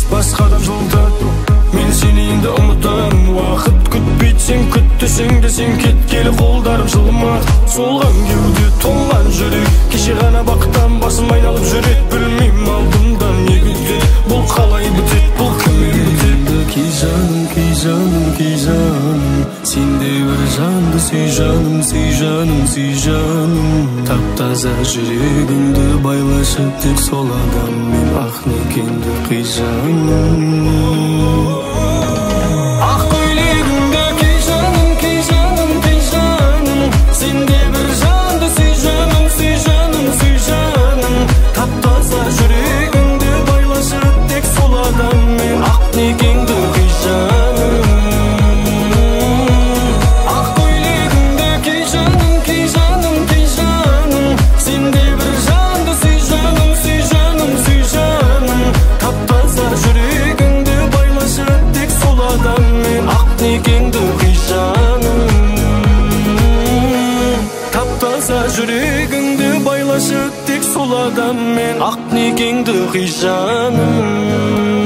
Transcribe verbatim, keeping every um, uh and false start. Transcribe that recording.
басқадан жолдат. Мен сені енді ұмытам, уақыт күтпейді, сен күттісің де сен кеткелі қолдарым жылымады. Солған кеуде толған жүрек, кеше ғана бақыттан басым айналып жүреді. Білмеймін алдымда не күтеді, бұл қалай бітеді, бұл кіммен бітеді. Кей жаным, кей жаным, кей жаным, сенде бір жанды сүй жаным, сүй жаным, сүй жаным. Тап-таза жүрегіңді байлашып тек сол адаммен ақ некеңді қи жаным. Ақ көйлегіңді кей жаным, кей жаным, кей жаным, сенде бір жанды сүй жаным, сүй жаным, сүй жаным. Тап-таза жүрегіңді байлашып тек сол адаммен ақ некеңді қи жаным. Ақ көйлегіңді кей жаным, кей жаным, кей жаным, сенде бір жанды сүй жаным, сүй жаным, сүй жаным. Тап-таза жүрегіңді байлашып тек сол адаммен ақ некеңді қи жаным. Тап-таза жүрегіңді байлашып тек сол адаммен ақ некеңді қи жаным.